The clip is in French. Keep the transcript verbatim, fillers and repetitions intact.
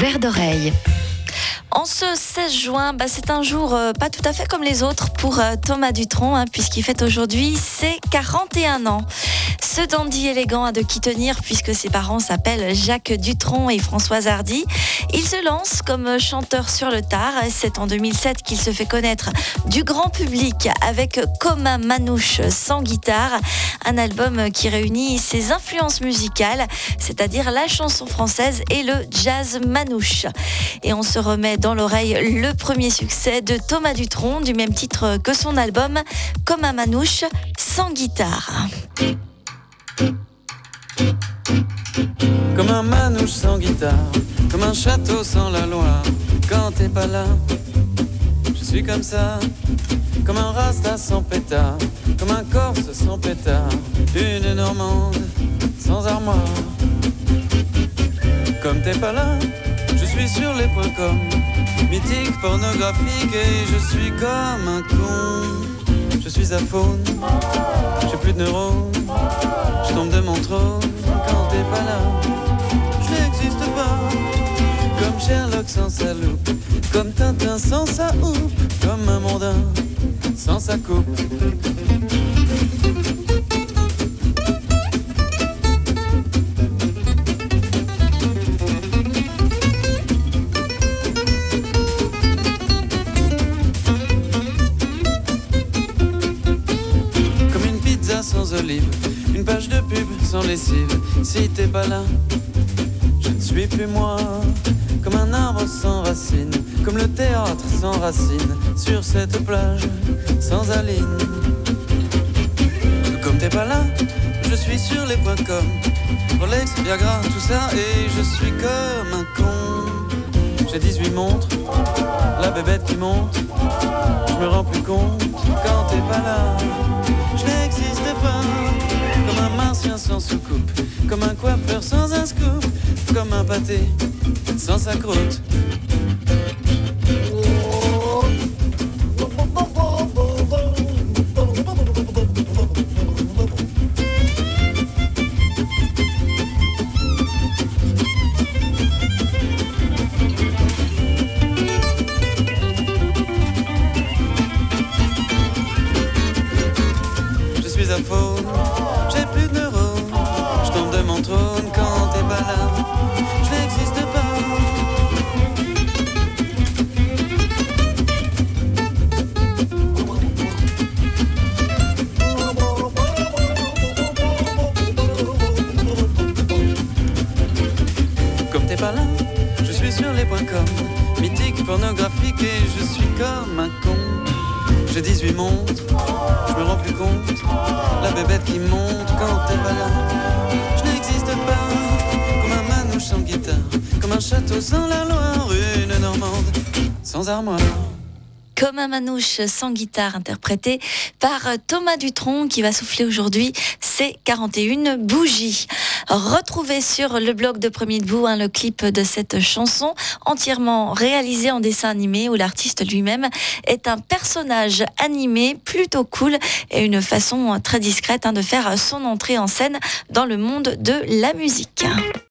Vert d'oreille. En ce seize juin, bah c'est un jour euh, pas tout à fait comme les autres pour euh, Thomas Dutronc, hein, puisqu'il fête aujourd'hui ses quarante et un ans. Ce dandy élégant a de qui tenir puisque ses parents s'appellent Jacques Dutronc et Françoise Hardy. Il se lance comme chanteur sur le tard. C'est en deux mille sept qu'il se fait connaître du grand public avec Comme un manouche sans guitare, un album qui réunit ses influences musicales, c'est-à-dire la chanson française et le jazz manouche. Et on se remet dans l'oreille le premier succès de Thomas Dutronc, du même titre que son album, Comme un manouche sans guitare. Comme un manouche sans guitare, comme un château sans la Loire. Quand t'es pas là, je suis comme ça. Comme un rasta sans pétard, comme un corse sans pétard, une normande sans armoire. Comme t'es pas là, je suis sur les points com, mythique, pornographique, et je suis comme un con. Je suis aphone, j'ai plus de neurones, je tombe de mon trône quand t'es pas là. Je n'existe pas, comme Sherlock sans sa loupe, comme Tintin sans sa houppe, comme un mondain sans sa coupe. Sans olive, une page de pub sans lessive. Si t'es pas là, je ne suis plus moi. Comme un arbre sans racines, comme le théâtre sans racines, sur cette plage sans Aline. Comme t'es pas là, je suis sur les points com, Rolex, Viagra, tout ça, et je suis comme un con. J'ai dix-huit montres, la bébête qui monte, je me rends plus compte quand t'es pas là. Je n'existe pas, comme un martien sans soucoupe, comme un coiffeur sans un scoop, comme un pâté sans sa croûte. J'ai plus de neurones, je tombe de mon trône quand t'es pas là. Je n'existe pas. Comme t'es pas là, je suis sur les points com, mythique, pornographique, et je suis comme un con. J'ai dix-huit montres, je me rends plus compte, la bébête qui monte quand t'es pas là. Je n'existe pas, comme un manouche sans guitare, comme un château sans la Loire, une normande sans armoire. Comme un manouche sans guitare, interprété par Thomas Dutronc, qui va souffler aujourd'hui ses quarante et une bougies. Retrouvez sur le blog de Premier Debout hein, le clip de cette chanson, entièrement réalisé en dessin animé, où l'artiste lui-même est un personnage animé plutôt cool et une façon très discrète hein, de faire son entrée en scène dans le monde de la musique.